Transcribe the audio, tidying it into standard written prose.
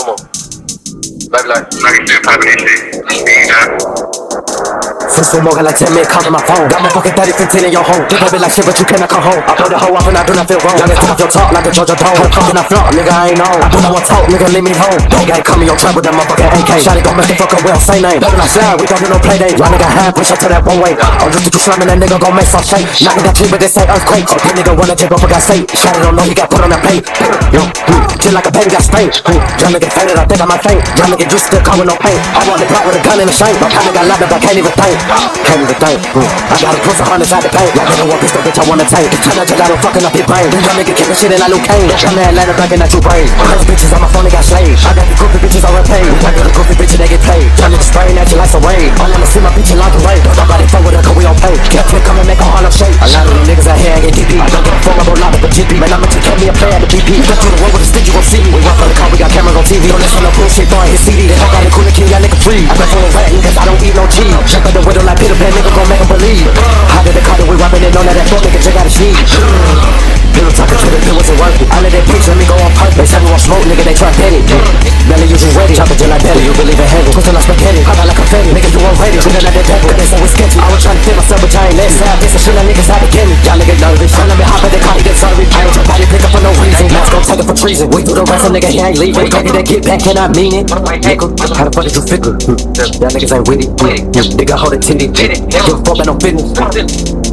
Come on. Baby like, still popping this shit. First one more like 10 minutes, call on my phone. Got my fucking 30, 15 in your home. They baby like shit, but you cannot come home. I put the hoe up and I do not feel wrong. Y'all get off your talk like a Georgia dome. Her fucking I flaunt, nigga, I ain't on. I do not want talk, nigga, leave me home. Don't gotta come in your trap with that motherfucking AK. Shotty gon' make the fucker well, say name. Baby like slide, we don't do no play date. Y'all nigga hand, push up to that one way. I'm just to slamming that nigga gon' make some shake. Knocking that tree, but this ain't earthquake. That nigga wanna take off, I got state. Shotty don't know he got put on that plate. Yo, chill like a baby got spanked. Y'all nigga faded, I think I might faint. Y'all nigga just still coming no pain. I want the block with a gun in the shank. My kinda got locked up, I can't even think. Can't even think. I gotta put some hundreds out the paint. Y'all nigga want pistol, bitch, I wanna take. Turn that gelato fucking up your brain. Y'all nigga kicking shit in like Luke Kane. Come to Atlanta back in that your brain. Those bitches on my phone, they got slaved. I got the goofy bitches on repaid. I got the goofy bitches, they get paid. Y'all niggas spraying at you like some rain. I wanna see my bitch in lingerie. Nobody fuck with her, cause we on pay. Can't flip, come and make a Harlem shake. A lot of these niggas out here ain't get DP. I don't give a fuck about lot of the GP. Man, I'ma take me a play at the BP. Go through the world with a stick, you gon' see me. We walk on the car, we got cameras on TV. Don't listen to no bullshit, throwing his CD. They fuck out the cooler king, y'all nigga free. I been full of rat, cause I don't eat no cheese. Check out the window like Peter Pan, nigga gon' make 'em believe. How did the car that we rapping it on that fuck nigga check out the sheet. People talking to the pill wasn't working. I let that bitch let me go on purpose. They tell me want smoke, nigga, they try petty. Belly, you just ready. Chop it just like belly, you believe in heaven. Twisting like spaghetti, pop out like confetti. Nigga, you won't ready. Treating like that devil, they say we sketchy. I was trying to fit myself, but I ain't let it. Sad bitch, shit like niggas out to get me. Y'all niggas nervous. Y'all let me hop in the car, he get service. I ain't your body pick up for no reason. Let's go take it for treason. We do the rest, nigga, he ain't leaving. Nigga, that get back, can I mean it? Nigga, how the fuck did you figure? Y'all niggas ain't with it. Nigga, hold it titty. Give a fuck about no business.